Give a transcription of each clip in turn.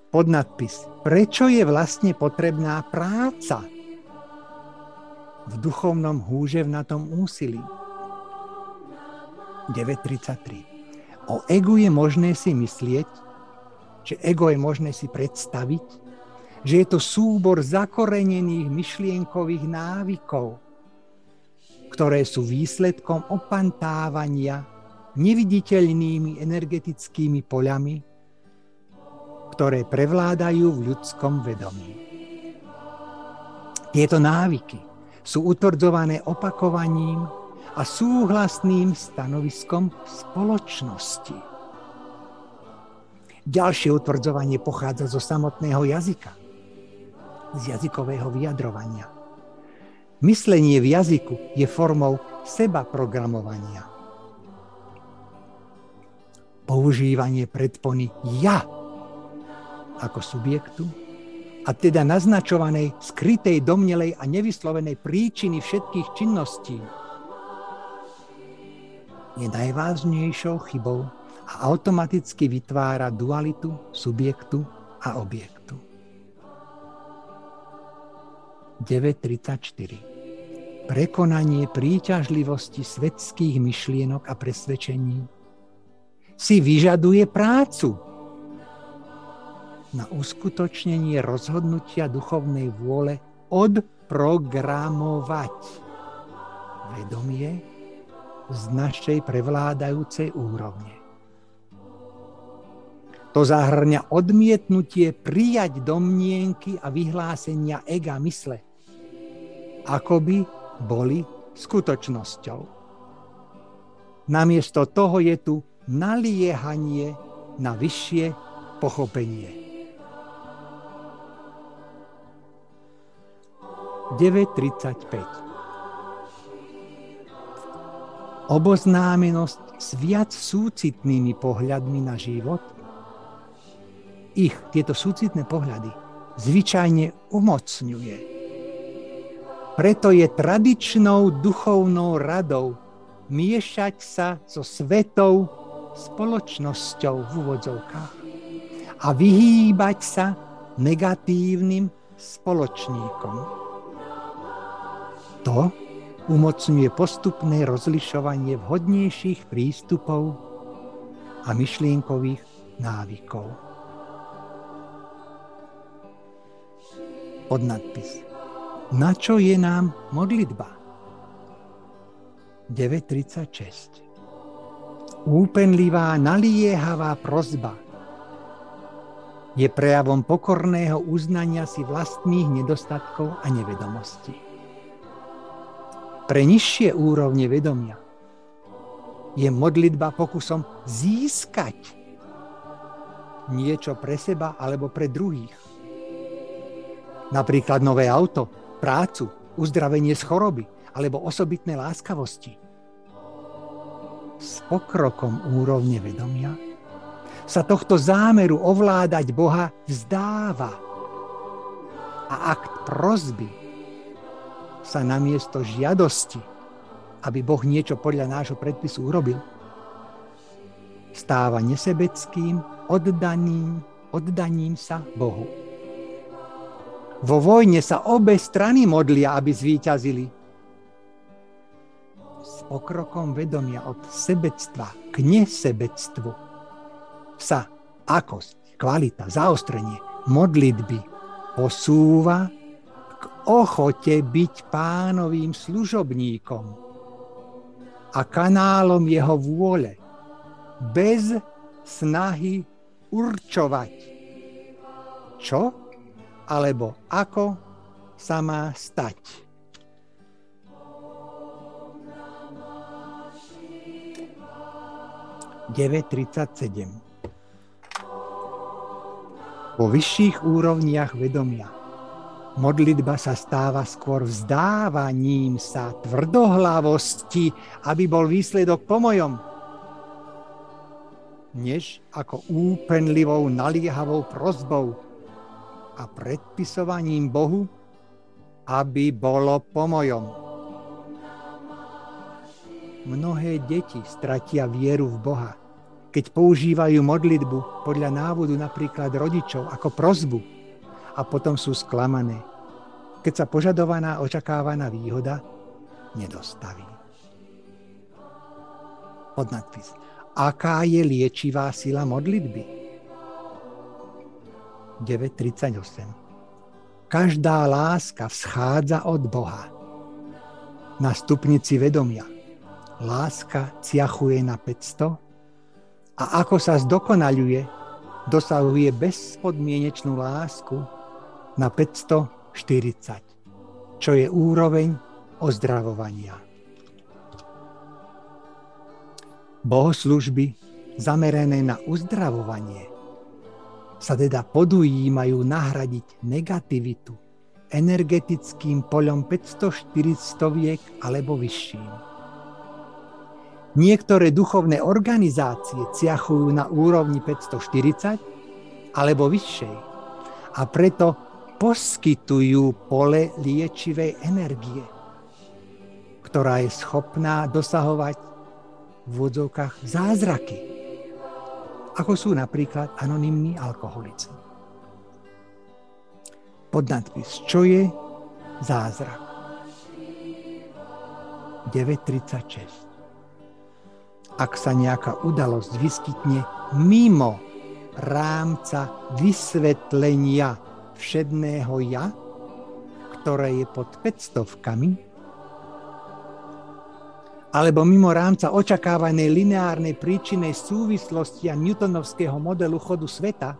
Podnadpis. Prečo je vlastne potrebná práca v duchovnom húževnatom úsilí? 9.33. O egu je možné si myslieť, že ego je možné si predstaviť, že je to súbor zakorenených myšlienkových návykov, ktoré sú výsledkom opantávania neviditeľnými energetickými poľami, ktoré prevládajú v ľudskom vedomí. Tieto návyky sú utvrdzované opakovaním a súhlasným stanoviskom spoločnosti. Ďalšie utvrdzovanie pochádza zo samotného jazyka, z jazykového vyjadrovania. Myslenie v jazyku je formou sebaprogramovania. Používanie predpony ja ako subjektu a teda naznačovanej skrytej, domnelej a nevyslovenej príčiny všetkých činností je najvážnejšou chybou a automaticky vytvára dualitu subjektu a objektu. 9.34. Prekonanie príťažlivosti svetských myšlienok a presvedčení si vyžaduje prácu na uskutočnenie rozhodnutia duchovnej vôle odprogramovať vedomie z našej prevládajúcej úrovne. To zahŕňa odmietnutie prijať domnienky a vyhlásenia ega mysle, ako by boli skutočnosťou. Namiesto toho je tu naliehanie na vyššie pochopenie. 9.35. Oboznámenosť s viac súcitnými pohľadmi na život, tieto súcitné pohľady zvyčajne umocňuje. Preto je tradičnou duchovnou radou miešať sa so svetou spoločnosťou v úvodzovkách a vyhýbať sa negatívnym spoločníkom. To umocňuje postupné rozlišovanie vhodnejších prístupov a myšlienkových návykov. Podnadpis. Na čo je nám modlitba? 9.36. Úpenlivá, naliehavá prosba je prejavom pokorného uznania si vlastných nedostatkov a nevedomostí. Pre nižšie úrovne vedomia je modlitba pokusom získať niečo pre seba alebo pre druhých. Napríklad nové auto, prácu, uzdravenie z choroby alebo osobitné láskavosti. S pokrokom úrovne vedomia sa tohto zámeru ovládať Boha vzdáva a akt prosby sa namiesto žiadosti, aby Boh niečo podľa nášho predpisu urobil, stáva nesebeckým oddaním sa Bohu. Vo vojne sa obe strany modlia, aby zvíťazili. S pokrokom vedomia od sebectva k nesebectvu sa akosť, kvalita, zaostrenie modlitby posúva k ochote byť Pánovým služobníkom a kanálom jeho vôle, bez snahy určovať, čo alebo ako sa má stať. (9.37) Po vyšších úrovniach vedomia modlitba sa stáva skôr vzdávaním sa tvrdohlavosti, aby bol výsledok pomojom, než ako úpenlivou naliehavou prosbou a predpisovaním Bohu, aby bolo pomojom. Mnohé deti stratia vieru v Boha keď používajú modlitbu podľa návodu napríklad rodičov ako prosbu a potom sú sklamané, keď sa požadovaná očakávaná výhoda nedostaví. Podnadpis. Aká je liečivá sila modlitby? 9.38. Každá láska vschádza od Boha. Na stupnici vedomia láska ciachuje na 500 a ako sa zdokonaľuje, dosahuje bezpodmienečnú lásku na 540, čo je úroveň ozdravovania. Bohoslužby zamerané na uzdravovanie sa teda podujímajú nahradiť negativitu energetickým poľom 500-400 alebo vyšším. Niektoré duchovné organizácie ciachujú na úrovni 540 alebo vyššej a preto poskytujú pole liečivej energie, ktorá je schopná dosahovať v úvodzovkách zázraky, ako sú napríklad anonymní alkoholici. Podnadpis. Čo je zázrak? 9.36. Ak sa nejaká udalosť vyskytne mimo rámca vysvetlenia všedného ja, ktoré je pod 500, alebo mimo rámca očakávanej lineárnej príčinnej súvislosti a newtonovského modelu chodu sveta,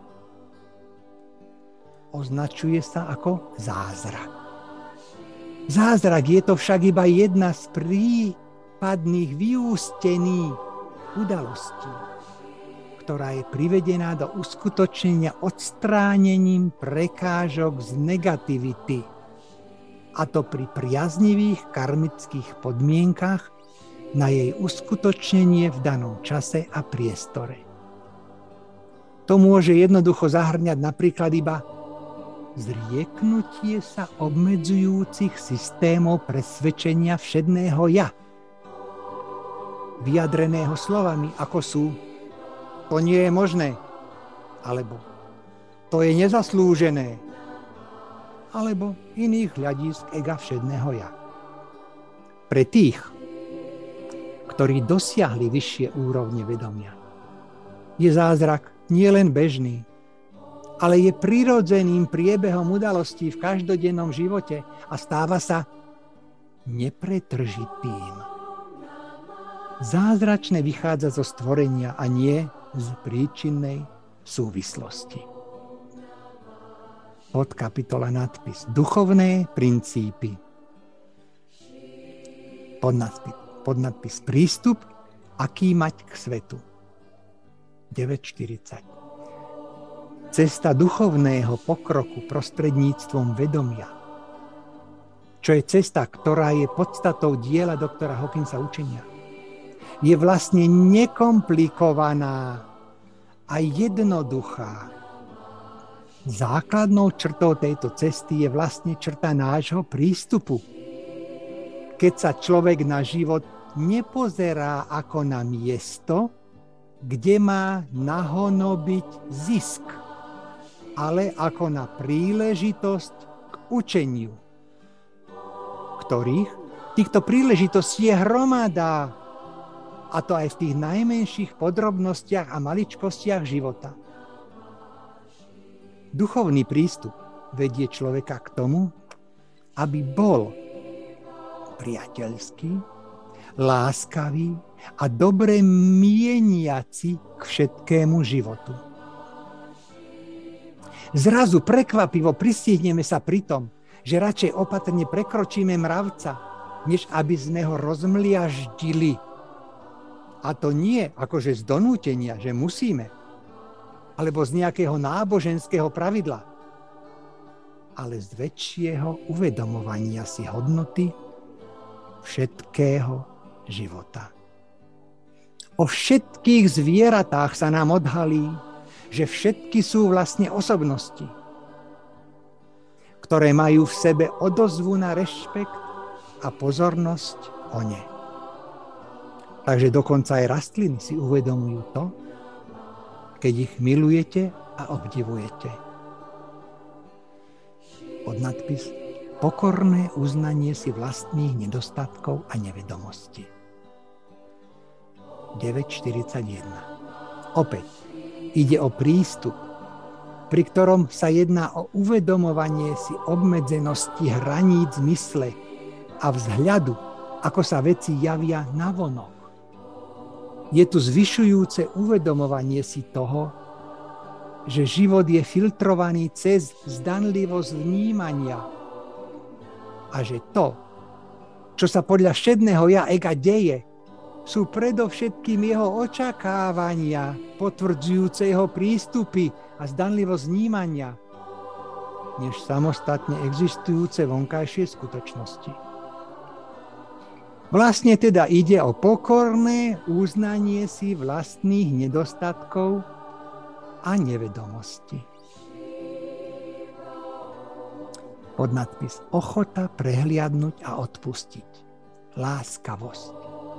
označuje sa ako zázrak. Zázrak je to však iba jedna z prípadných vyústených udalostí, ktorá je privedená do uskutočnenia odstránením prekážok z negativity, a to pri priaznivých karmických podmienkach na jej uskutočnenie v danom čase a priestore. To môže jednoducho zahrňať napríklad iba zrieknutie sa obmedzujúcich systémov presvedčenia všedného ja, vyjadreného slovami ako sú to nie je možné, alebo to je nezaslúžené, alebo iných hľadísk ega všedného ja. Pre tých, ktorí dosiahli vyššie úrovne vedomia, je zázrak nielen bežný, ale je prirodzeným priebehom udalostí v každodennom živote a stáva sa nepretržitým. Zázračné vychádza zo stvorenia a nie z príčinnej súvislosti. Podkapitola nadpis. Duchovné princípy. Podnadpis. Prístup, aký mať k svetu. 9.40. Cesta duchovného pokroku prostredníctvom vedomia, čo je cesta, ktorá je podstatou diela doktora Hawkinsa učenia, je vlastne nekomplikovaná a jednoduchá. Základnou črtou tejto cesty je vlastne črta nášho prístupu. Keď sa človek na život nepozerá ako na miesto, kde má nahonobiť zisk, ale ako na príležitosť k učeniu, týchto príležitostí je hromada, a to aj v tých najmenších podrobnostiach a maličkostiach života. Duchovný prístup vedie človeka k tomu, aby bol priateľský, láskavý a dobre mieniaci k všetkému životu. Zrazu prekvapivo pristihneme sa pri tom, že radšej opatrne prekročíme mravca, než aby sme ho rozmliaždili. A to nie akože z donútenia, že musíme, alebo z nejakého náboženského pravidla, ale z väčšieho uvedomovania si hodnoty všetkého života. O všetkých zvieratách sa nám odhalí, že všetky sú vlastne osobnosti, ktoré majú v sebe odozvu na rešpekt a pozornosť o ne. Takže dokonca aj rastliny si uvedomujú to, keď ich milujete a obdivujete. Podnadpis: pokorné uznanie si vlastných nedostatkov a nevedomosti. 9.41. Opäť ide o prístup, pri ktorom sa jedná o uvedomovanie si obmedzenosti hraníc mysle a vzhľadu, ako sa veci javia navonok. Je tu zvyšujúce uvedomovanie si toho, že život je filtrovaný cez zdanlivosť vnímania a že to, čo sa podľa všedného ja ega deje, sú predovšetkým jeho očakávania, potvrdzujúce jeho prístupy a zdanlivosť vnímania, než samostatne existujúce vonkajšie skutočnosti. Vlastne teda ide o pokorné uznanie si vlastných nedostatkov a nevedomosti. Podnadpis: ochota prehliadnuť a odpustiť. Láskavosť.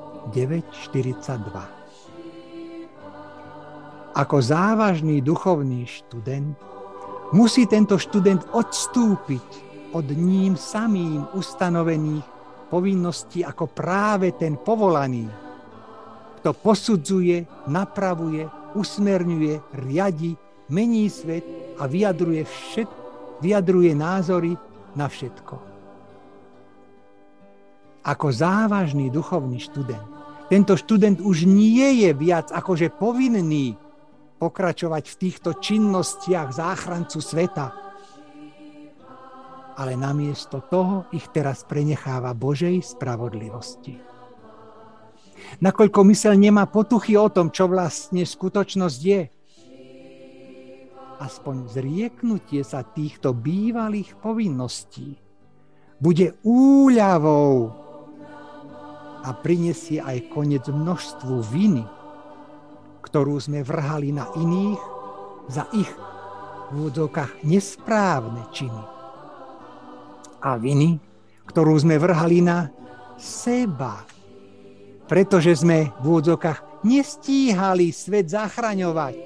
9.42. Ako závažný duchovný študent musí tento študent odstúpiť od ním samým ustanovených povinností ako práve ten povolaný, kto posudzuje, napravuje, usmerňuje, riadi, mení svet a vyjadruje názory na všetko. Ako závažný duchovný študent, tento študent už nie je viac akože povinný pokračovať v týchto činnostiach záchrancu sveta, ale namiesto toho ich teraz prenecháva Božej spravodlivosti. Nakoľko myseľ nemá potuchy o tom, čo vlastne skutočnosť je, aspoň zrieknutie sa týchto bývalých povinností bude úľavou a prinesie aj koniec množstvu viny, ktorú sme vrhali na iných za ich v úvodzovkách nesprávne činy. A viny, ktorú sme vrhali na seba, pretože sme v úvodzovkách nestíhali svet zachraňovať.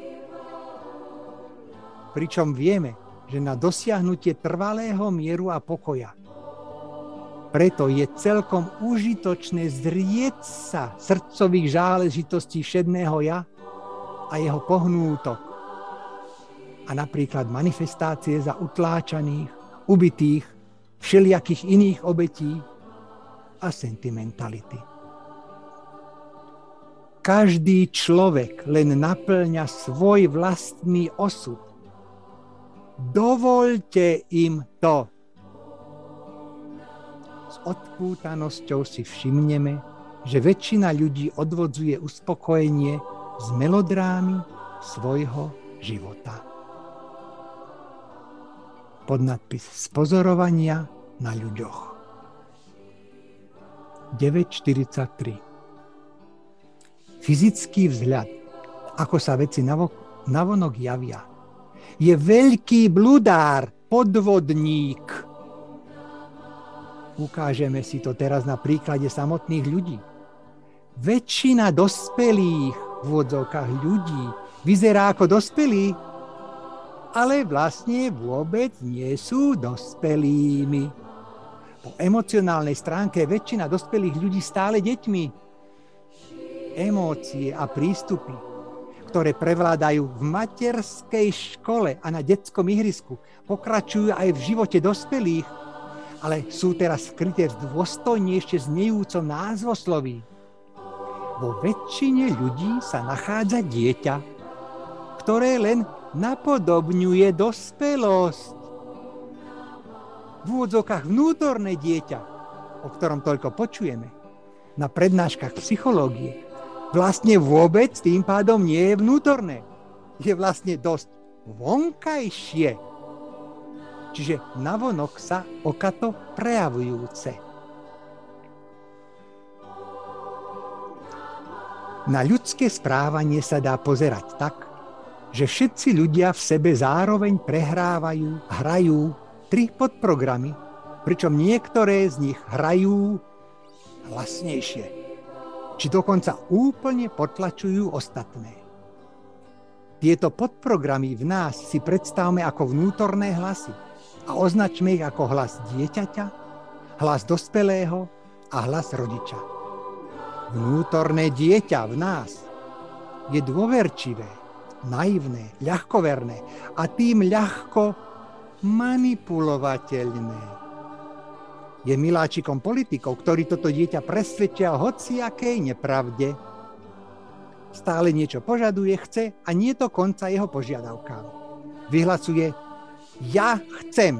Pričom vieme, že na dosiahnutie trvalého mieru a pokoja preto je celkom užitočné zrieť sa srdcových záležitostí všedného ja a jeho pohnútok. A napríklad manifestácie za utláčaných, ubitých, všelijakých iných obetí a sentimentality. Každý človek len naplňa svoj vlastný osud. Dovoľte im to. S odpútanosťou si všimneme, že väčšina ľudí odvodzuje uspokojenie z melodrámy svojho života. Podnadpis: spozorovania na ľuďoch. 9.43. Fyzický vzhľad, ako sa veci navonok javia, je veľký bludár, podvodník. Ukážeme si to teraz na príklade samotných ľudí. Väčšina dospelých v úvodzovkách ľudí vyzerá ako dospelí, ale vlastne vôbec nie sú dospelými. Po emocionálnej stránke je väčšina dospelých ľudí stále deťmi. Emócie a prístupy, ktoré prevládajú v materskej škole a na detskom ihrisku, pokračujú aj v živote dospelých, ale sú teraz skryté v dôstojnejšie znejúcom názvosloví. Vo väčšine ľudí sa nachádza dieťa, ktoré len napodobňuje dospelosť. V úvodzovkách vnútorné dieťa, o ktorom toľko počujeme na prednáškach psychológie, vlastne vôbec tým pádom nie je vnútorné. Je vlastne dosť vonkajšie. Čiže navonok sa okato prejavujúce. Na ľudské správanie sa dá pozerať tak, že všetci ľudia v sebe zároveň hrajú 3 podprogramy, pričom niektoré z nich hrajú hlasnejšie, či dokonca úplne potlačujú ostatné. Tieto podprogramy v nás si predstavme ako vnútorné hlasy a označme ich ako hlas dieťaťa, hlas dospelého a hlas rodiča. Vnútorné dieťa v nás je dôverčivé, naivné, ľahkoverné a tým ľahko manipulovateľné. Je miláčikom politikov, ktorí toto dieťa presvedčia o hociakej nepravde. Stále niečo požaduje, chce a nie to konca jeho požiadavkám. Vyhlasuje: ja chcem.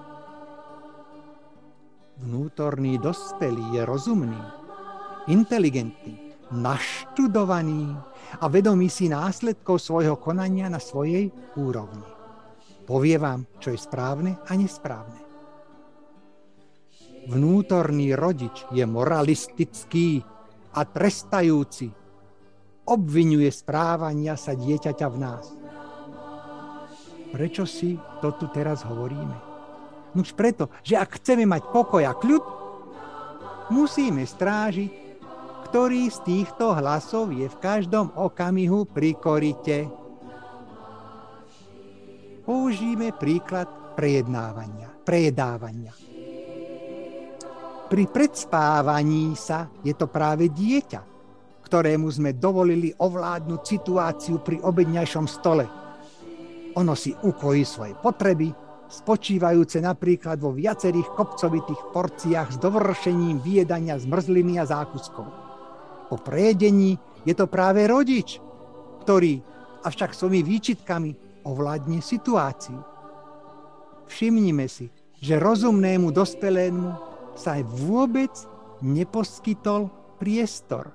Vnútorný dospelý je rozumný, inteligentný, naštudovaný a vedomý si následkov svojho konania na svojej úrovni. Povie vám, čo je správne a nesprávne. Vnútorný rodič je moralistický a trestajúci. Obviňuje správania sa dieťaťa v nás. Prečo si to tu teraz hovoríme? Nuž preto, že ak chceme mať pokoj a kľud, musíme strážiť, ktorý z týchto hlasov je v každom okamihu pri korite. Použijeme príklad prejedávania. Pri predspávaní sa je to práve dieťa, ktorému sme dovolili ovládnuť situáciu pri obedňajšom stole. Ono si ukojí svoje potreby, spočívajúce napríklad vo viacerých kopcovitých porciách s dovršením vyjedania zmrzliny a zákuskov. Po prejedení je to práve rodič, ktorý, avšak svojimi výčitkami, ovládne situáciu. Všimnime si, že rozumnému dospelému sa aj vôbec neposkytol priestor.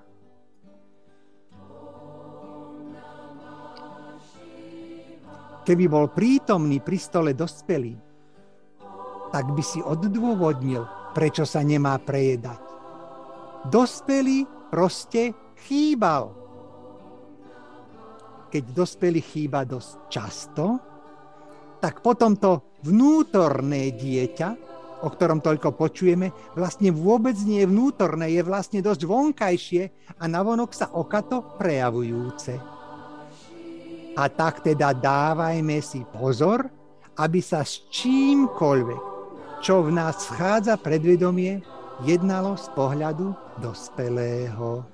Keby bol prítomný pri stole dospelý, tak by si odôvodnil, prečo sa nemá prejedať. Dospelý proste chýbal. Keď dospelý chýba dosť často, tak potom to vnútorné dieťa, o ktorom toľko počujeme, vlastne vôbec nie je vnútorné, je vlastne dosť vonkajšie a navonok sa okato prejavujúce. A tak teda dávajme si pozor, aby sa s čímkoľvek, čo v nás vchádza predvedomie, jednalo z pohľadu dospelého.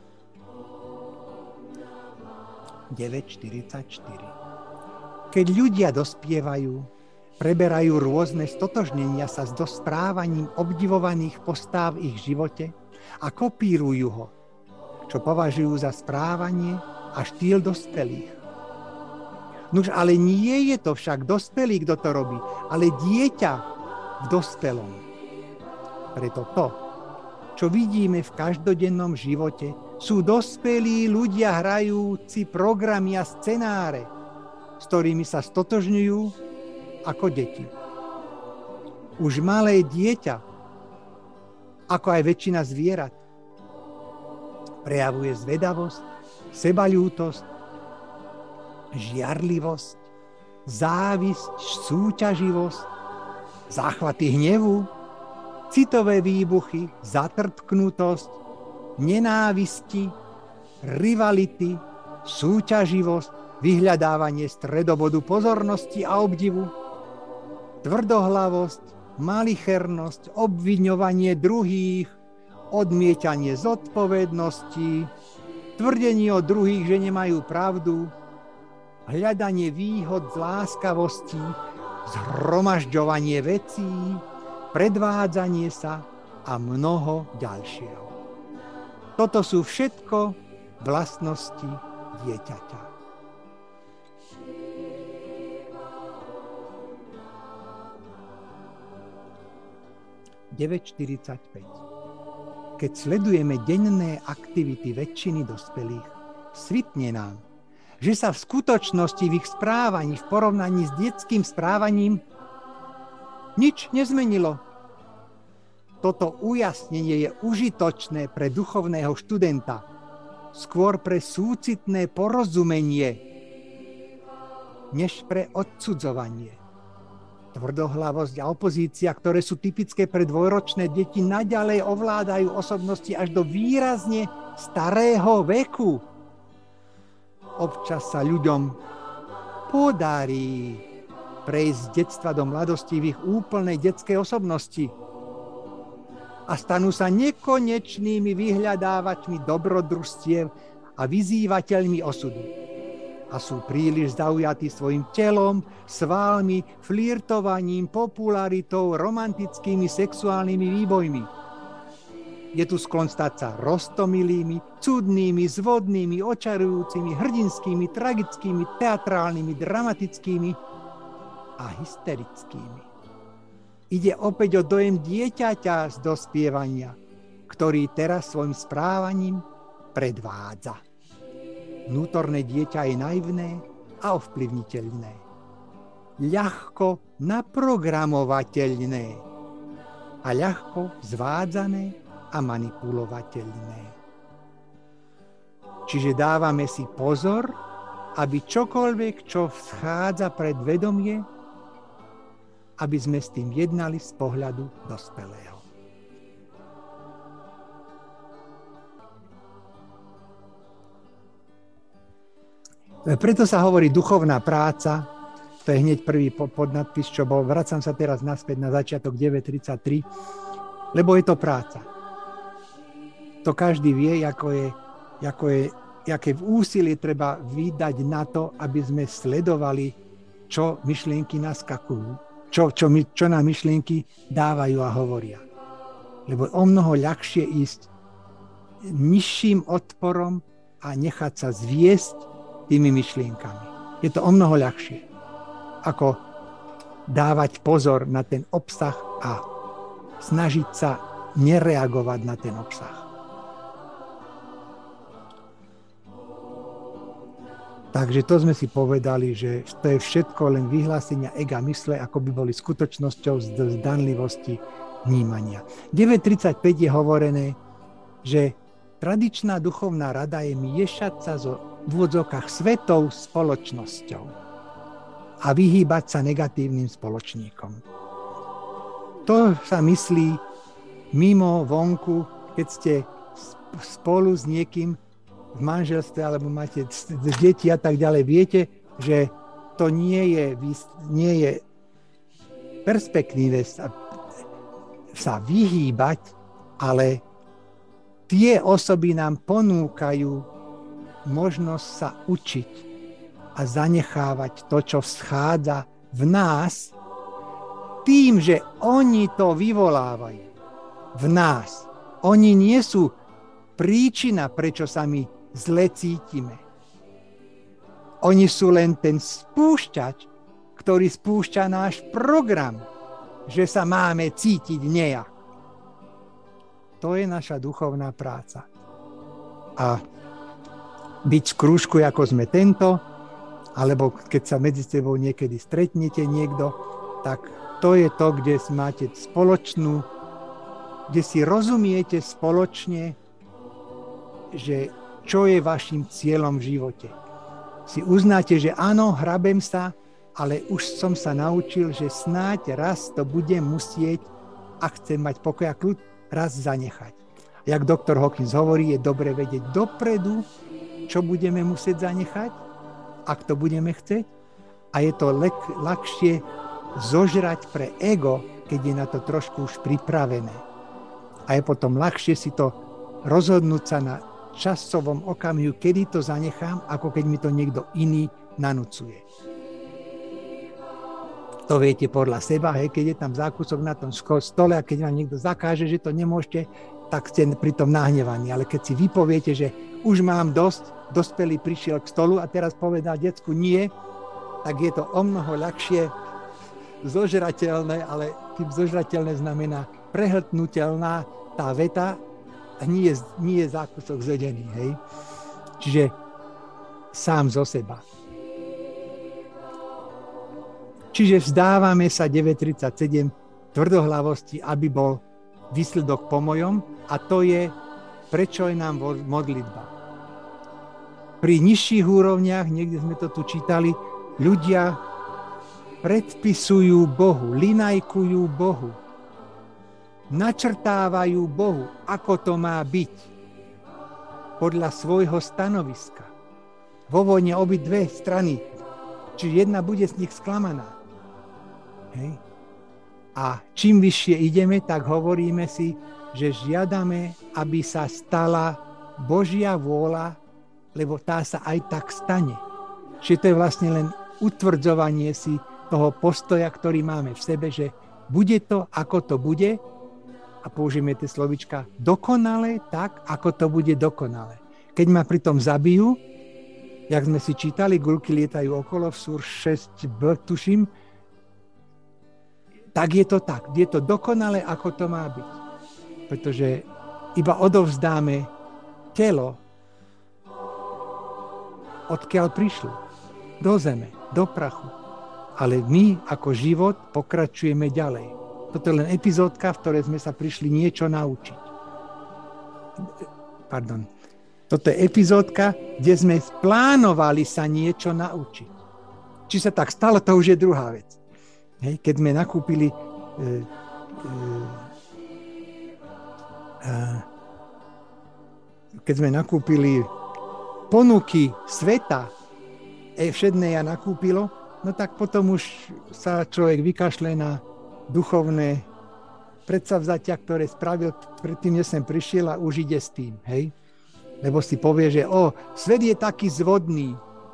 9.44. Keď ľudia dospievajú, preberajú rôzne stotožnenia sa s dosprávaním obdivovaných postáv v ich živote a kopírujú ho, čo považujú za správanie a štýl dospelých. Nuž, ale nie je to však dospelý, kto to robí, ale dieťa v dospelom. Preto to, čo vidíme v každodennom živote, sú dospelí ľudia hrajúci programy a scenáre, s ktorými sa stotožňujú ako deti. Už malé dieťa, ako aj väčšina zvierat, prejavuje zvedavosť, sebaľútosť, žiarlivosť, závisť, súťaživosť, záchvaty hnevu, citové výbuchy, zatrpknutosť, nenávisti, rivality, súťaživosť, vyhľadávanie stredobodu pozornosti a obdivu, tvrdohlavosť, malichernosť, obviňovanie druhých, odmietanie zodpovednosti, tvrdenie o druhých, že nemajú pravdu, hľadanie výhod z láskavostí, zhromažďovanie vecí, predvádzanie sa a mnoho ďalšieho. Toto sú všetko vlastnosti dieťaťa. Keď sledujeme denné aktivity väčšiny dospelých, svitne nám, že sa v skutočnosti v ich správaní v porovnaní s detským správaním nič nezmenilo. Toto ujasnenie je užitočné pre duchovného študenta, skôr pre súcitné porozumenie, než pre odsudzovanie. Tvrdohlavosť a opozícia, ktoré sú typické pre dvojročné deti, naďalej ovládajú osobnosti až do výrazne starého veku. Občas sa ľuďom podarí prejsť z detstva do mladosti v ich úplnej detskej osobnosti a stanú sa nekonečnými vyhľadávačmi dobrodružstiev a vyzývateľmi osudu. A sú príliš zaujatí svojim telom, svalmi, flirtovaním, popularitou, romantickými sexuálnymi výbojmi. Je tu sklon stať sa roztomilými, cudnými, zvodnými, očarujúcimi, hrdinskými, tragickými, teatrálnymi, dramatickými a hysterickými. Ide opäť o dojem dieťaťa z dospievania, ktorý teraz svojim správaním predvádza. Vnútorné dieťa je naivné a ovplyvniteľné. Ľahko naprogramovateľné a ľahko zvádzané a manipulovateľné. Čiže dávame si pozor, aby čokoľvek, čo vchádza pred vedomie, aby sme s tým jednali z pohľadu dospelého. Preto sa hovorí duchovná práca, to je hneď prvý podnadpis, čo bol, vracam sa teraz naspäť na začiatok 9.33, lebo je to práca. To každý vie, aké úsilie treba vydať na to, aby sme sledovali, čo myšlienky naskakujú, čo nám myšlienky dávajú a hovoria. Lebo o mnoho ľahšie ísť nižším odporom a nechať sa zviesť tými myšlienkami. Je to o mnoho ľahšie, ako dávať pozor na ten obsah a snažiť sa nereagovať na ten obsah. Takže to sme si povedali, že to je všetko len vyhlásenia ega mysle, ako by boli skutočnosťou zdanlivosti vnímania. 9.35 je hovorené, že tradičná duchovná rada je miešať sa v úvodzovkách svetou spoločnosťou a vyhýbať sa negatívnym spoločníkom. To sa myslí mimo, vonku, keď ste spolu s niekým v manželstve alebo máte deti a tak ďalej, viete, že to nie je perspektíve sa vyhýbať, ale tie osoby nám ponúkajú možnosť sa učiť a zanechávať to, čo vschádza v nás, tým, že oni to vyvolávajú v nás. Oni nie sú príčina, prečo sa my zle cítime. Oni sú len ten spúšťač, ktorý spúšťa náš program, že sa máme cítiť nejak. To je naša duchovná práca. A byť v krúžku, ako sme tento, alebo keď sa medzi sebou niekedy stretnete niekto, tak to je to, kde máte spoločnú, kde si rozumiete spoločne, že čo je vašim cieľom v živote. Si uznáte, že áno, hrabem sa, ale už som sa naučil, že snáď raz to budem musieť, ak chcem mať pokoj a kľud, raz zanechať. Jak doktor Hawkins hovorí, je dobre vedieť dopredu, čo budeme musieť zanechať, ak to budeme chcieť. A je to ľahšie zožrať pre ego, keď je na to trošku už pripravené. A je potom ľahšie si to rozhodnúť sa na časovom okamihu, kedy to zanechám, ako keď mi to niekto iný nanúcuje. To viete podľa seba, keď je tam zákusok na tom stole a keď vám niekto zakáže, že to nemôžete, tak ste pri tom nahnevaní. Ale keď si vypoviete, že už mám dosť, dospelý prišiel k stolu a teraz povedal decku nie, tak je to o mnoho ľahšie zožrateľné, ale tým zožrateľné znamená prehltnutelná tá veta, a nie je zákusok zjedený, hej. Čiže sám zo seba. Čiže vzdávame sa 9.37 tvrdohlavosti, aby bol výsledok po mojom, a to je, prečo je nám modlitba. Pri nižších úrovniach, niekde sme to tu čítali, ľudia predpisujú Bohu, linajkujú Bohu, načrtávajú Bohu, ako to má byť podľa svojho stanoviska. Vo vojne obidve strany Čiže jedna bude z nich sklamaná. Hej. A čím vyššie ideme, tak hovoríme si, že žiadame, aby sa stala Božia vôľa, lebo tá sa aj tak stane. Čiže to je vlastne len utvrdzovanie si toho postoja, ktorý máme v sebe, že bude to, ako to bude, a použijeme tie slovička dokonale tak, ako to bude dokonale. Keď ma pritom zabijú, jak sme si čítali, guľky lietajú okolo v Súr 6b, tuším, tak je to tak. Je to dokonale, ako to má byť. Pretože iba odovzdáme telo, odkiaľ prišlo. Do zeme, do prachu. Ale my ako život pokračujeme ďalej. Toto je len epizódka, v ktorej sme sa prišli niečo naučiť. Pardon. Toto je epizódka, kde sme plánovali sa niečo naučiť. Či sa tak stalo, to už je druhá vec. Hej, keď sme nakúpili ponuky sveta, všedné ja nakúpilo, no tak potom už sa človek vykašle na duchovné predsavzatia, ktoré spravil predtým, než sem prišiel, a už ide s tým, hej? Lebo si povie, že svet je taký zvodný.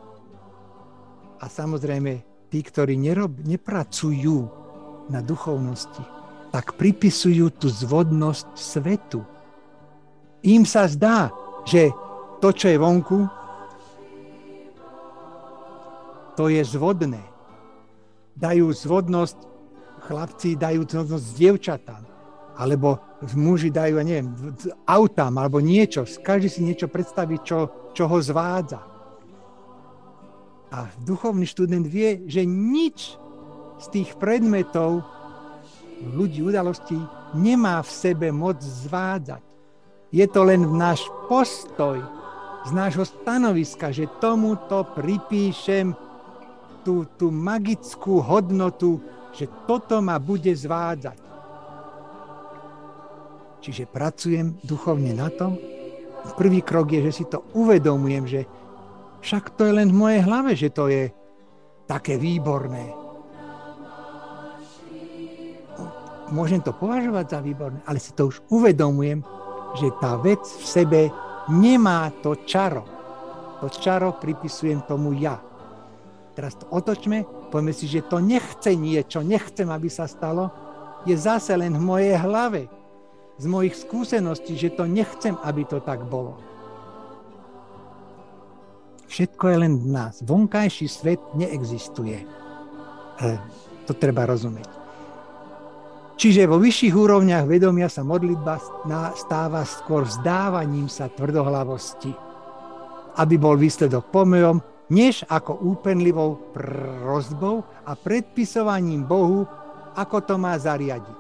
A samozrejme, tí, ktorí nepracujú na duchovnosti, tak pripisujú tú zvodnosť svetu. Im sa zdá, že to, čo je vonku, to je zvodné. Dajú zvodnosť, chlapci dajú zvodnosť dievčatám, alebo muži dajú, neviem, autám, alebo niečo. Každý si niečo predstaví, čo ho zvádza. A duchovný študent vie, že nič z tých predmetov ľudí, udalostí nemá v sebe moc zvádzať. Je to len náš postoj z nášho stanoviska, že tomuto pripíšem tú magickú hodnotu, že toto ma bude zvádzať. Čiže pracujem duchovne na tom. Prvý krok je, že si to uvedomujem, že však to je len v mojej hlave, že to je také výborné. Môžem to považovať za výborné, ale si to už uvedomujem, že tá vec v sebe nemá to čaro. To čaro pripisujem tomu ja. Teraz to otočme, povieme si, že to nechcem, aby sa stalo, je zase len v mojej hlave. Z mojich skúseností, že to nechcem, aby to tak bolo. Všetko je len v nás. Vonkajší svet neexistuje. To treba rozumieť. Čiže vo vyšších úrovniach vedomia sa modlitba stáva skôr vzdávaním sa tvrdohlavosti, aby bol výsledok pomojom, než ako úpenlivou prosbou a predpisovaním Bohu, ako to má zariadiť.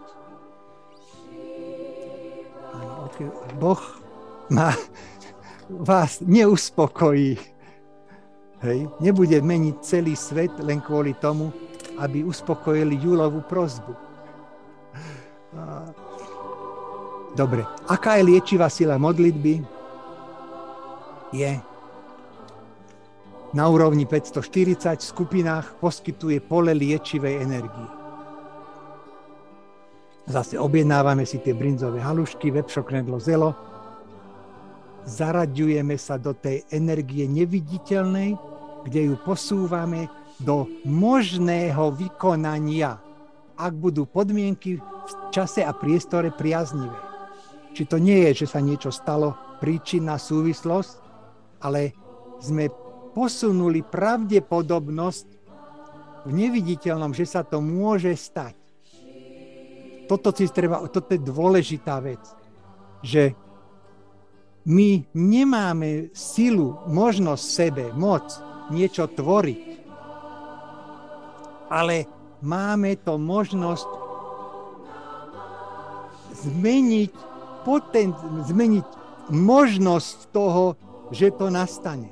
Boh vás neuspokojí. Hej? Nebude meniť celý svet len kvôli tomu, aby uspokojili Júlovú prosbu. Dobre, aká je liečivá sila modlitby? Je na úrovni 540 v skupinách, poskytuje pole liečivej energie. Zase objednávame si tie brinzové halušky, vepšoknedlo, zelo. Zaraďujeme sa do tej energie neviditeľnej, kde ju posúvame do možného vykonania, ak budú podmienky v čase a priestore priaznivé. Či to nie je, že sa niečo stalo, príčinná súvislosť, ale sme posunuli pravdepodobnosť v neviditeľnom, že sa to môže stať. Toto je dôležitá vec, že my nemáme silu, možnosť sebe, moc niečo tvoriť, ale máme to možnosť zmeniť možnosť toho, že to nastane.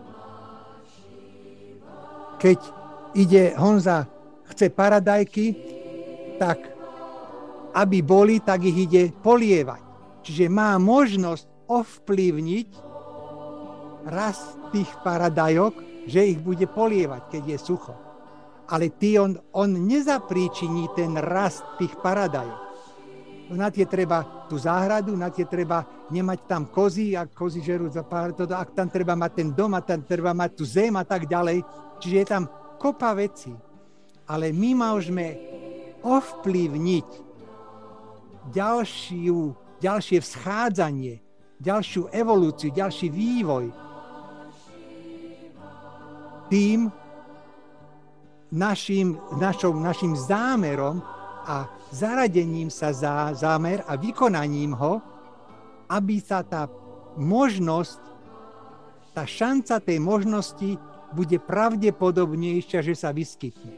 Keď ide Honza, chce paradajky, tak aby boli, tak ich ide polievať. Čiže má možnosť ovplyvniť rast tých paradajok že ich bude polievať, keď je sucho. Ale on nezapríčiní ten rast tých paradajov. Na tie treba tú záhradu, na tie treba nemať tam kozy, a kozy žerú za pár, ak tam treba mať ten dom, a tam treba mať tú zem a tak ďalej. Čiže je tam kopa vecí. Ale my môžeme ovplyvniť ďalšie vzchádzanie, ďalšiu evolúciu, ďalší vývoj tým našim zámerom a zaradením sa za zámer a vykonaním ho, aby sa tá možnosť, tá šanca tej možnosti bude pravdepodobnejšia, že sa vyskytne.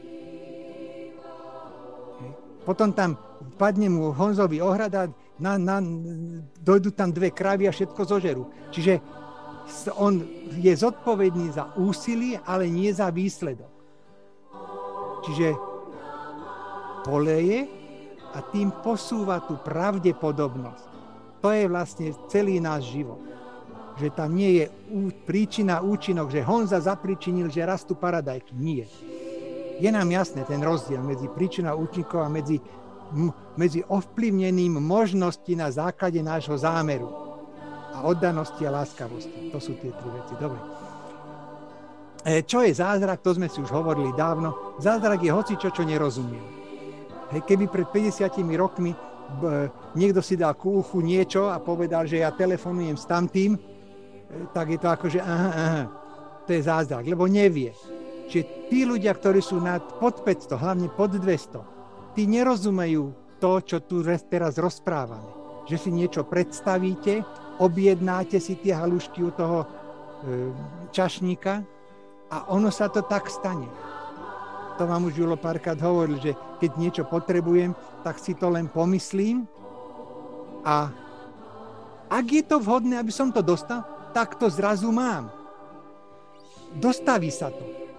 Potom tam padne mu Honzovi ohrada, dojdú tam 2 kravy a všetko zožerú. Čiže on je zodpovedný za úsilie, ale nie za výsledok. Čiže poleje a tým posúva tú pravdepodobnosť. To je vlastne celý náš život. Že tam nie je príčina, účinok, že Honza zapričinil, že rastú paradajky. Nie. Je nám jasné ten rozdiel medzi príčinou a účinkom a medzi ovplyvnením možností na základe nášho zámeru a oddanosti a láskavosti. To sú tie 3 veci. Dobre. Čo je zázrak, to sme si už hovorili dávno. Zázrak je hocičo, čo nerozumiem. Keby pred 50 rokmi niekto si dal ku uchu niečo a povedal, že ja telefonujem s tamtým, tak je to ako, že to je zázrak, lebo nevie. Čiže tí ľudia, ktorí sú pod 500, hlavne pod 200, tí nerozumejú to, čo tu teraz rozprávame. Že si niečo predstavíte, objednáte si tie halušky u toho čašníka a ono sa to tak stane. To vám už Julo párkrát hovoril, že keď niečo potrebujem, tak si to len pomyslím a ak je to vhodné, aby som to dostal, tak to zrazu mám. Dostaví sa to.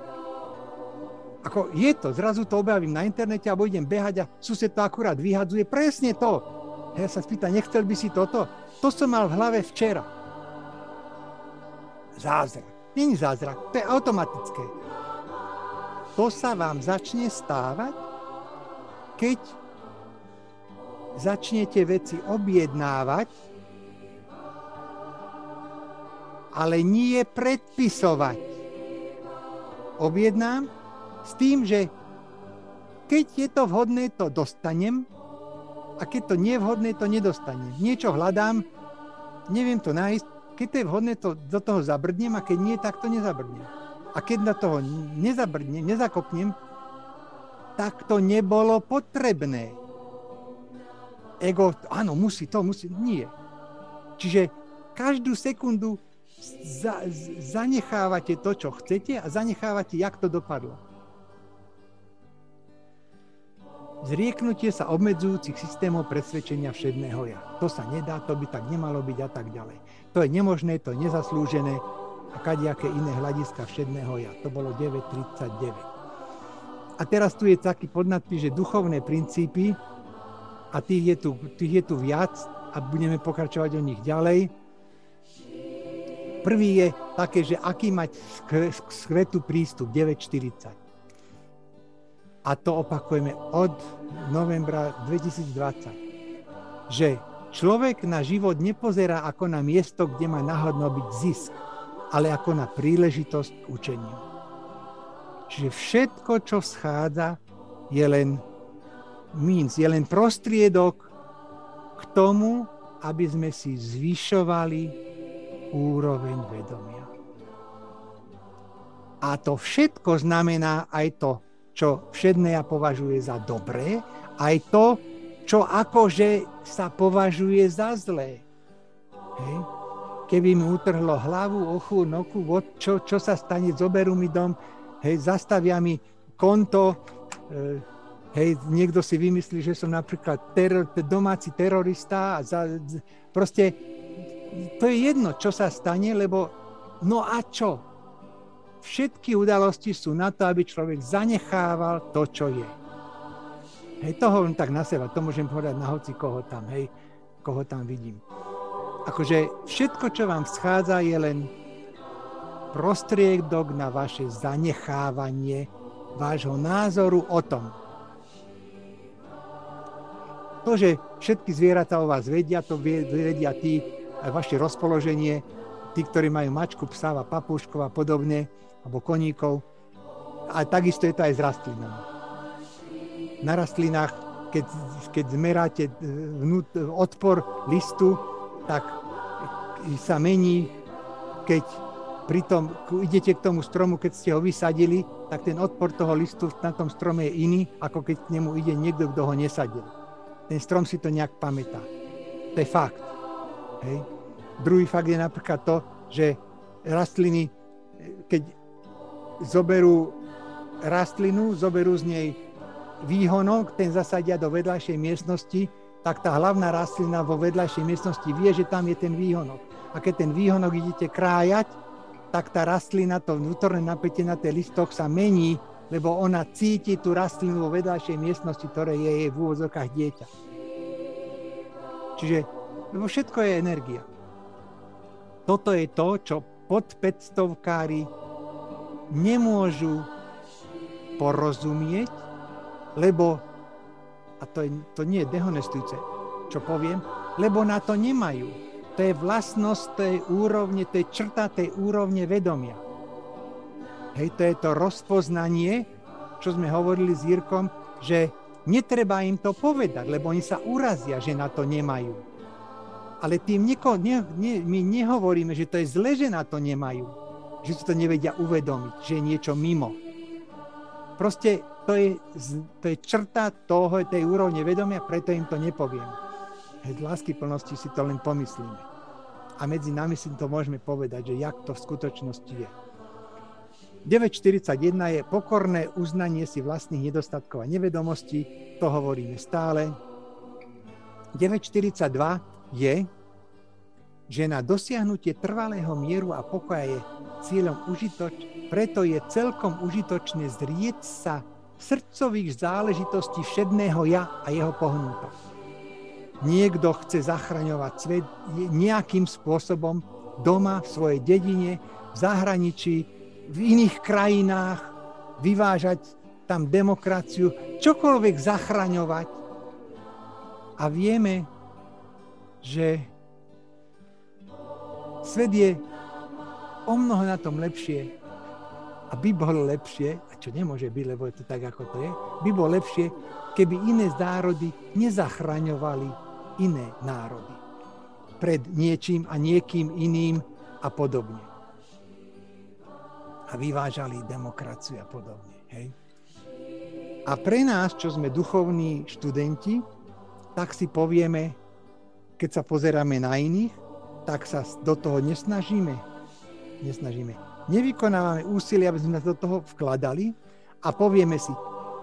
Ako je to, zrazu to objavím na internete a budem behať a sused to akurát vyhadzuje. Presne to. Ja sa spýtam, nechcel by si toto? To som mal v hlave včera. Zázrak. Není zázrak, to je automatické. To sa vám začne stávať, keď začnete veci objednávať, ale nie predpisovať. Objednám s tým, že keď je to vhodné, to dostanem a keď to nie je vhodné, to nedostanem. Niečo hľadám, neviem to nájsť, keď to je vhodné, to do toho zabrdnem a keď nie, tak to nezabrdnem. A keď na toho nezakopnem, tak to nebolo potrebné. Ego, áno, musí. Nie. Čiže každú sekundu zanechávate to, čo chcete a zanechávate, jak to dopadlo. Zrieknutie sa obmedzujúcich systémov presvedčenia všedného ja. To sa nedá, to by tak nemalo byť a tak ďalej. To je nemožné, to je nezaslúžené a kadejaké iné hľadiska všedného ja. To bolo 9.39. A teraz tu je taký podnadpis, že duchovné princípy, a tých je tu viac a budeme pokračovať o nich ďalej. Prvý je také, že aký mať k svetu prístup, 9.40. A to opakujeme od novembra 2020. Že človek na život nepozerá ako na miesto, kde má náhodno byť zisk, ale ako na príležitosť k učeniu. Čiže všetko, čo schádza, je len prostriedok k tomu, aby sme si zvyšovali úroveň vedomia. A to všetko znamená aj to, čo všedné ja považuje za dobré, aj to, čo akože sa považuje za zlé. Hej. Keby mi utrhlo hlavu, ochu, noku, čo sa stane, zoberú mi dom, hej, zastavia mi konto, hej, niekto si vymyslí, že som napríklad domáci terorista. Proste to je jedno, čo sa stane, lebo no a čo? Všetky udalosti sú na to, aby človek zanechával to, čo je. Hej, to hovorím tak na seba, to môžem povedať na hoci koho tam vidím. Akože všetko, čo vám schádza, je len prostriedok na vaše zanechávanie vášho názoru o tom. To, že všetky zvieratá o vás vedia, to vedia tí, aj vaše rozpoloženie, tí, ktorí majú mačku, psa a papúškov a podobne, alebo koníkov. A takisto je to aj s rastlinami. Na rastlinách, keď zmeráte odpor listu, tak sa mení, keď pritom idete k tomu stromu, keď ste ho vysadili, tak ten odpor toho listu na tom strome je iný, ako keď k nemu ide niekto, kto ho nesadil. Ten strom si to nejak pamätá. To je fakt. Hej. Druhý fakt je napríklad to, že rastliny, keď zoberú rastlinu, zoberú z nej výhonok, ten zasadia do vedľajšej miestnosti, tak tá hlavná rastlina vo vedľajšej miestnosti vie, že tam je ten výhonok. A keď ten výhonok idete krájať, tak tá rastlina, to vnútorné napätie na tej listoch sa mení, lebo ona cíti tú rastlinu vo vedľajšej miestnosti, ktoré je jej v úvodzovkách dieťa. Čiže lebo všetko je energia. Toto je to, čo podpäťstovkári nemôžu porozumieť, lebo, a to nie je dehonestujúce, čo poviem, lebo na to nemajú. To je vlastnosť tej úrovne, to je črta tej úrovne vedomia. Hej, to je to rozpoznanie, čo sme hovorili s Jirkom, že netreba im to povedať, lebo oni sa urazia, že na to nemajú. Ale tým my nehovoríme, že to je zle, že na to nemajú. Že si to nevedia uvedomiť, že je niečo mimo. Proste to je črta tej úrovne vedomia, preto im to nepovieme. Z lásky plnosti si to len pomyslíme. A medzi nami si to môžeme povedať, že jak to v skutočnosti je. 9.41 je pokorné uznanie si vlastných nedostatkov a nevedomostí, to hovoríme stále. 9.42 je, že na dosiahnutie trvalého mieru a pokoja je cieľom preto je celkom užitočné zrieť sa srdcových záležitostí všedného ja a jeho pohnutok. Niekto chce zachraňovať svet nejakým spôsobom doma, v svojej dedine, v zahraničí, v iných krajinách, vyvážať tam demokraciu, čokoľvek zachraňovať. A vieme, že svet je o mnoho na tom lepšie a by bolo lepšie, a čo nemôže byť, lebo je to tak, ako to je, by bolo lepšie, keby iné národy nezachraňovali iné národy pred niečím a niekým iným a podobne. A vyvážali demokraciu a podobne. Hej. A pre nás, čo sme duchovní študenti, tak si povieme, keď sa pozeráme na iných, tak sa do toho nesnažíme. Nevykonávame úsilie, aby sme do toho vkladali a povieme si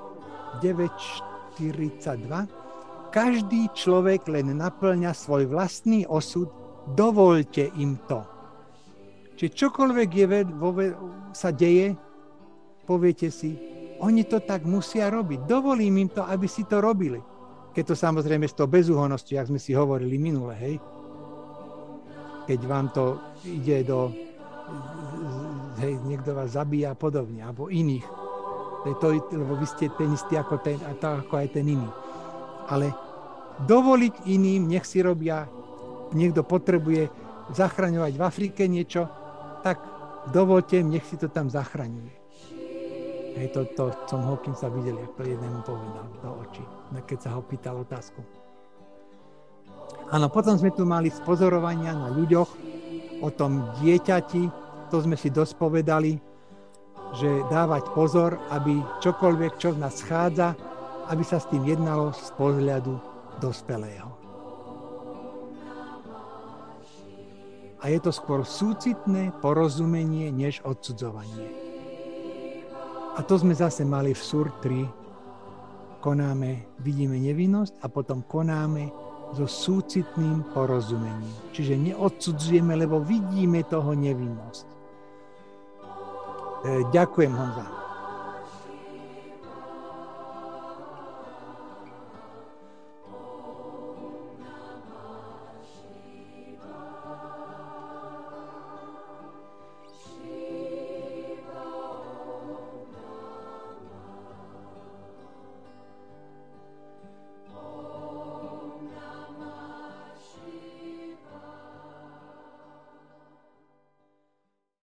9.42 každý človek len naplňa svoj vlastný osud, dovoľte im to. Čiže čokoľvek sa deje, poviete si, oni to tak musia robiť. Dovolím im to, aby si to robili. Keď to samozrejme z toho bezúhonnosti, jak sme si hovorili minule, hej. Keď vám to ide hej, niekto vás zabíja a podobne, alebo iných. Lebo vy ste ten istý ako aj ten iný. Ale dovoliť iným, nech si robia, niekto potrebuje zachraňovať v Afrike niečo, tak dovolte, nech si to tam zachraňuje. Hej, to som Hawkinsa videl, jak to jednému povedal do očí, keď sa ho pýtal otázku. Áno, potom sme tu mali spozorovania na ľuďoch o tom dieťati, to sme si dosť povedali, že dávať pozor, aby čokoľvek, čo v nás schádza, aby sa s tým jednalo z pohľadu dospelého. A je to skôr súcitné porozumenie, než odsudzovanie. A to sme zase mali v SUR 3. Vidíme nevinnosť a potom konáme so súcitným porozumením. Čiže neodsudzujeme, lebo vidíme toho nevinnosť. Ďakujem, Honza.